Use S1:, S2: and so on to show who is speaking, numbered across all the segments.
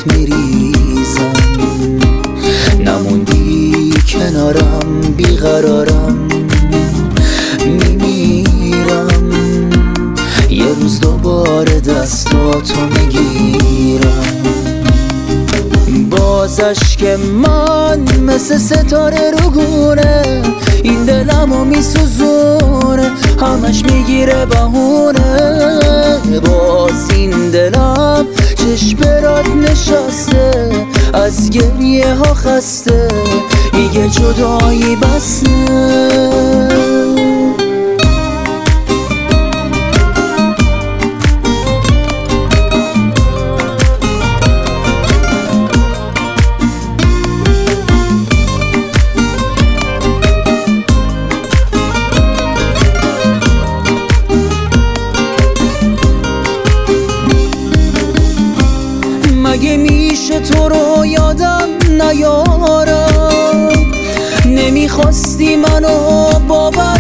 S1: میریزم. نموندی کنارم بیقرارم میمیرم. یه روز دوباره دستاتو میگیرم. باز اشک من مثل ستاره رو گونه این دلمو میسوزونه، همش میگیره بهونه. باز این دلم چشم برات نشسته، از گریه ها خسته، میگه جدایی بسه. مگه میشه تو رو یادم نیارم؟ نمیخواستی منو باور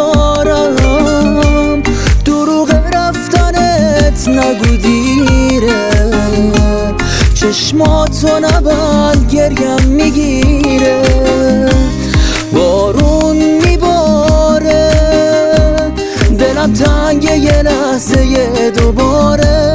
S1: ندارم. دروغ رفتنت نگو دیره، چشماتو نبند گریم میگیره. بارون میباره دلم تنگه یه لحظه دوباره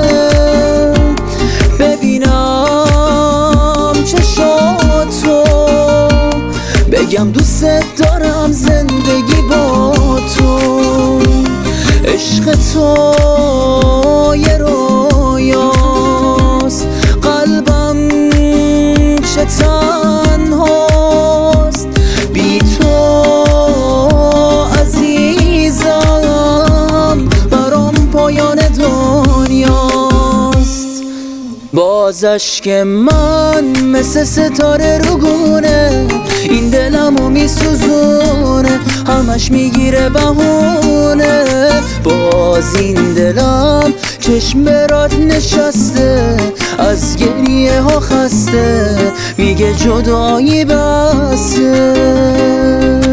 S1: ببینم چشاتو، بگم دوست دارم زندگی با تو. عشق تو یه رویاست، قلبم چه تنهاست بی تو عزیزم، برام پایان دنیاست. باز اشک من مثل ستاره رو گونه این دلمو میسوزونه، همش میگیره بهونه. باز این دلم چشم برات نشسته، از گریه ها خسته، میگه جدایی بسه.